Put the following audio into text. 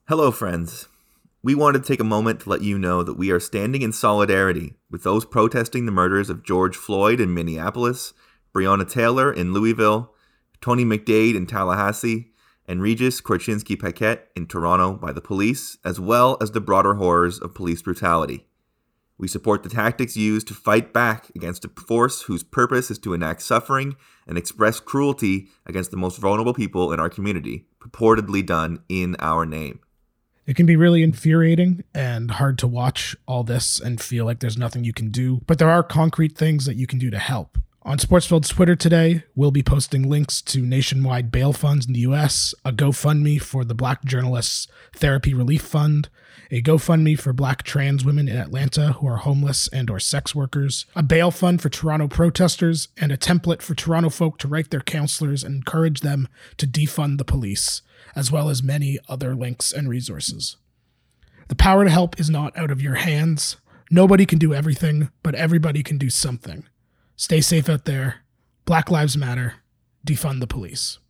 Hello, friends. We wanted to take a moment to let you know that we are standing in solidarity with those protesting the murders of George Floyd in Minneapolis, Breonna Taylor in Louisville, Tony McDade in Tallahassee, and Regis Korchinski-Paquette in Toronto by the police, as well as the broader horrors of police brutality. We support the tactics used to fight back against a force whose purpose is to enact suffering and express cruelty against the most vulnerable people in our community, purportedly done in our name. It can be really infuriating and hard to watch all this and feel like there's nothing you can do, but there are concrete things that you can do to help. On Sportsfield's Twitter today, we'll be posting links to nationwide bail funds in the U.S., a GoFundMe for the Black Journalists Therapy Relief Fund, a GoFundMe for Black trans women in Atlanta who are homeless and or sex workers, a bail fund for Toronto protesters, and a template for Toronto folk to write their counselors and encourage them to defund the police, as well as many other links and resources. The power to help is not out of your hands. Nobody can do everything, but everybody can do something. Stay safe out there. Black Lives Matter. Defund the police.